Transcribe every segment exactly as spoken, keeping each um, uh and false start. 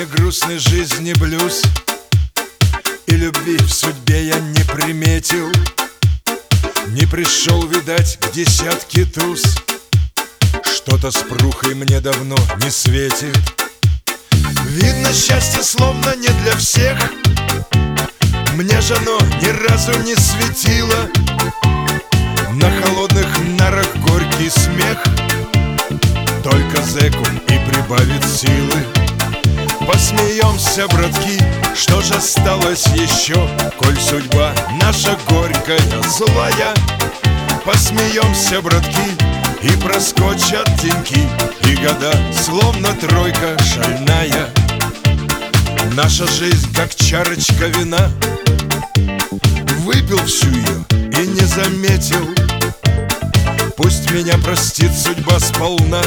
грустной жизни блюз, и любви в судьбе я не приметил. Не пришел, видать, к десятке туз. Что-то с прухой мне давно не светит. Видно, счастье словно не для всех. Мне же оно ни разу не светило. На холодных нарах горький смех только зэку и прибавит силы. Посмеемся, братки, что же осталось еще, коль судьба наша горькая, злая. Посмеемся, братки, и проскочат деньки, и года, словно тройка шальная. Наша жизнь, как чарочка вина. Выпил всю ее и не заметил. Пусть меня простит судьба сполна,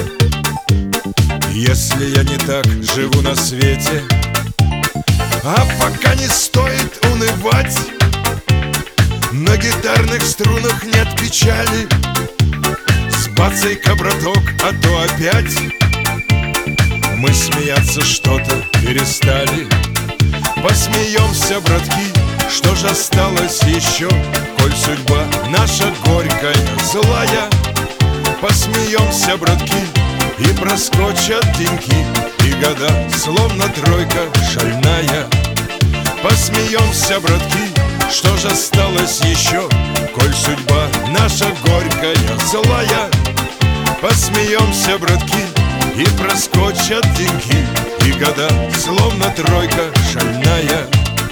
если я не так живу на свете. А пока не стоит унывать, на гитарных струнах нет печали. Сбацай-ка, браток, а то опять мы смеяться что-то перестали. Посмеемся, братки, что же осталось еще, коль судьба наша горькая, злая. Посмеемся, братки, и проскочат деньки, и года, словно тройка шальная. Посмеемся, братки, что же осталось еще, коль судьба наша горькая, злая. Посмеемся, братки, и проскочат деньки, и года, словно тройка шальная.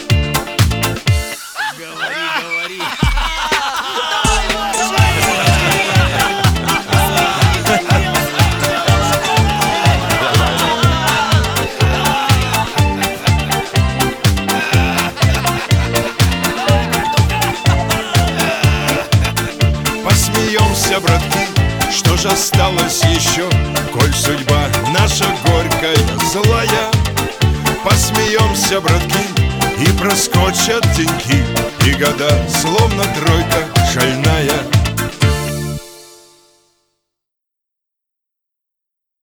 Посмеемся, братки, что же осталось еще, коль судьба наша горькая, злая. Посмеемся, братки, и проскочат деньки, и года, словно тройка шальная.